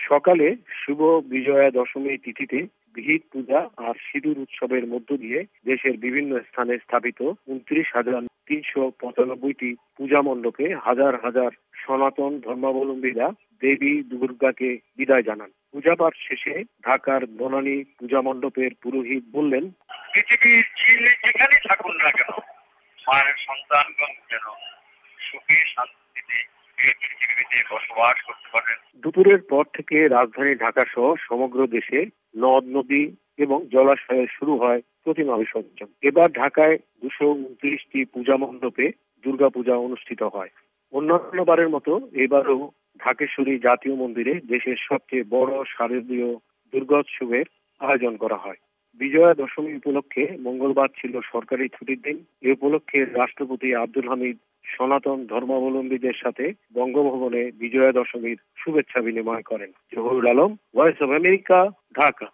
সকালে শুভ বিজয়া দশমী তিথিতে ভিত পূজা আর সিঁদুর উৎসবের মধ্য দিয়ে দেশের বিভিন্ন স্থানে স্থাপিত ২৯,৩৯৫টি পূজা মণ্ডপে হাজার হাজার সনাতন ধর্মাবলম্বীরা দেবী দুর্গাকে বিদায় জানান। পূজা পাঠ শেষে ঢাকার বনানী পূজা মণ্ডপের পুরোহিত বললেন, পৃথিবীর যেখানে থাকুন না কেন, মায়ের সন্তানগণ যেন সুখে শান্তিতে বসবাস করতে পারেন। দুপুরের পর থেকে রাজধানী ঢাকা সহ সমগ্র দেশে নদ নদী এবং জলাশয়ে শুরু হয় প্রতিমা বিসর্জন। এবার ঢাকায় ২২৯টি পূজা মণ্ডপে দুর্গাপূজা অনুষ্ঠিত হয়। অন্যান্য বারের মতো এবারও ঢাকেশ্বরী জাতীয় মন্দিরে দেশের সবচেয়ে বড় শারদীয় দুর্গোৎসবের আয়োজন করা হয়। বিজয়া দশমী উপলক্ষে মঙ্গলবার ছিল সরকারি ছুটির দিন। এ উপলক্ষে রাষ্ট্রপতি আব্দুল হামিদ সনাতন ধর্মাবলম্বীদের সাথে বঙ্গভবনে বিজয়া দশমীর শুভেচ্ছা বিনিময় করেন। Zahurul Alam, voice of America, Dhaka.